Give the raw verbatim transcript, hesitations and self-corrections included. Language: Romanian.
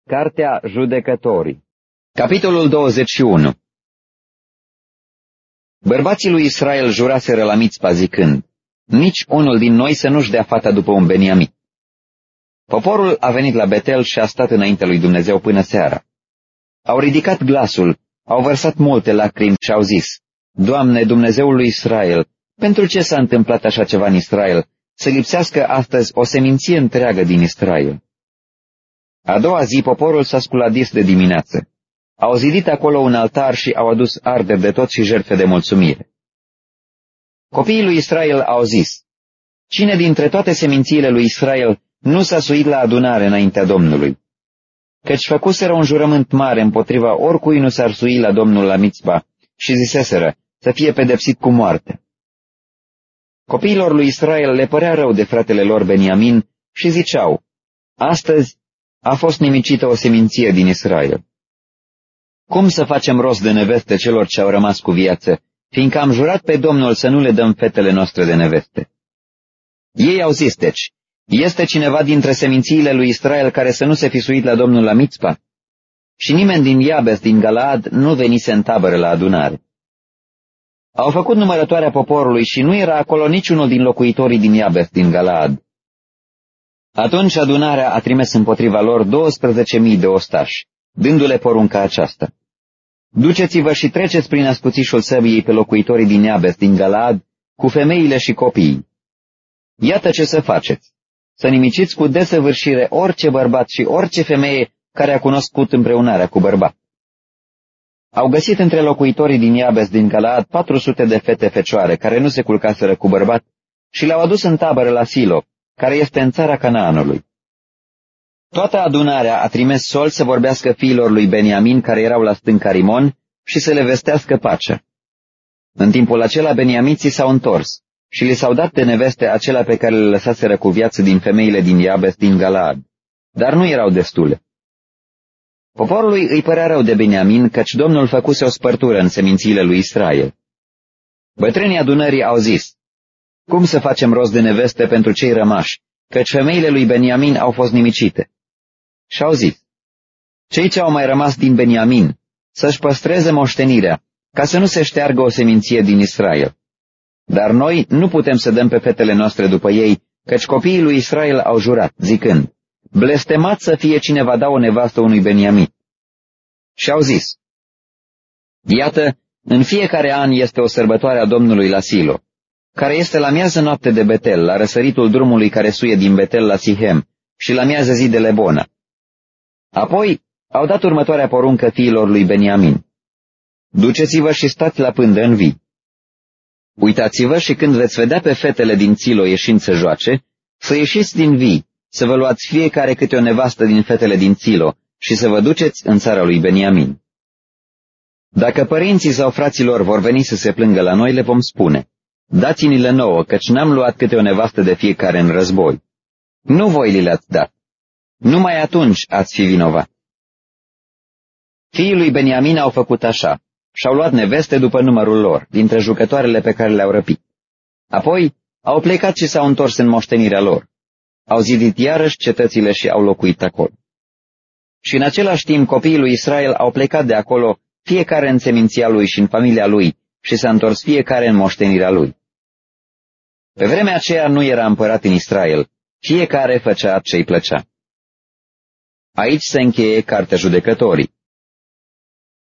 Cartea Judecătorii, capitolul douăzeci și unu. Bărbații lui Israel juraseră la Mițpa zicând, nici unul din noi să nu-și dea fata după un Beniamin. Poporul a venit la Betel și a stat înaintea lui Dumnezeu până seara. Au ridicat glasul, au vărsat multe lacrimi și au zis, Doamne, Dumnezeul lui Israel, pentru ce s-a întâmplat așa ceva în Israel, să lipsească astăzi o seminție întreagă din Israel? A doua zi poporul s-a sculadis de dimineață. Au zidit acolo un altar și au adus arderi de tot și jertfe de mulțumire. Copiii lui Israel au zis, cine dintre toate semințiile lui Israel nu s-a suit la adunare înaintea Domnului? Căci făcuseră un jurământ mare împotriva oricui nu s-ar sui la Domnul la Mițpa și ziseseră să fie pedepsit cu moarte. Copiilor lui Israel le părea rău de fratele lor Beniamin și ziceau, astăzi a fost nimicită o seminție din Israel. Cum să facem rost de neveste celor ce au rămas cu viață, fiindcă am jurat pe Domnul să nu le dăm fetele noastre de neveste? Ei au zis, deci, este cineva dintre semințiile lui Israel care să nu se fi suit la Domnul la Mițpa? Și nimeni din Iabes, din Galaad, nu venise în tabără la adunare. Au făcut numărătoarea poporului și nu era acolo niciunul din locuitorii din Iabes, din Galaad. Atunci adunarea a trimis împotriva lor douăsprezece mii de ostași, dându-le porunca aceasta. Duceți-vă și treceți prin ascuțișul săbiei pe locuitorii din Iabes, din Galaad, cu femeile și copiii. Iată ce să faceți, să nimiciți cu desăvârșire orice bărbat și orice femeie care a cunoscut împreunarea cu bărbat. Au găsit între locuitorii din Iabes, din Galaad, patru sute de fete fecioare care nu se culcaseră cu bărbat și le-au adus în tabără la Silo, care este în țara Canaanului. Toată adunarea a trimis sol să vorbească fiilor lui Beniamin care erau la stânca Rimon și să le vestească pacea. În timpul acela beniamiții s-au întors și li s-au dat de neveste acelea pe care le lăsaseră cu viață din femeile din Iabes, din Galaad, dar nu erau destule. Poporului îi părea rău de Beniamin, căci Domnul făcuse o spărtură în semințiile lui Israel. Bătrânii adunării au zis, cum să facem rost de neveste pentru cei rămași, căci femeile lui Beniamin au fost nimicite? Și au zis, cei ce au mai rămas din Beniamin să-și păstreze moștenirea, ca să nu se șteargă o seminție din Israel. Dar noi nu putem să dăm pe fetele noastre după ei, căci copiii lui Israel au jurat, zicând, blestemat să fie cine va da o nevastă unui Beniamin. Și au zis, iată, în fiecare an este o sărbătoare a Domnului la Silo, care este la miază noapte de Betel, la răsăritul drumului care suie din Betel la Sihem și la miază zi de Lebona. Apoi au dat următoarea poruncă fiilor lui Beniamin. Duceți-vă și stați la pândă în vii. Uitați-vă și când veți vedea pe fetele din Silo ieșind să joace, să ieșiți din vii, să vă luați fiecare câte o nevastă din fetele din Silo și să vă duceți în țara lui Beniamin. Dacă părinții sau fraților vor veni să se plângă la noi, le vom spune, dați-ni-le nouă, căci n-am luat câte o nevastă de fiecare în război. Nu voi li le-ați dat. Numai atunci ați fi vinovat. Fiii lui Beniamin au făcut așa și-au luat neveste după numărul lor, dintre jucătoarele pe care le-au răpit. Apoi au plecat și s-au întors în moștenirea lor. Au zidit iarăși cetățile și au locuit acolo. Și în același timp copiii lui Israel au plecat de acolo, fiecare în seminția lui și în familia lui, și s-a întors fiecare în moștenirea lui. Pe vremea aceea nu era împărat în Israel, fiecare făcea ce-i plăcea. Aici se încheie Cartea Judecătorii.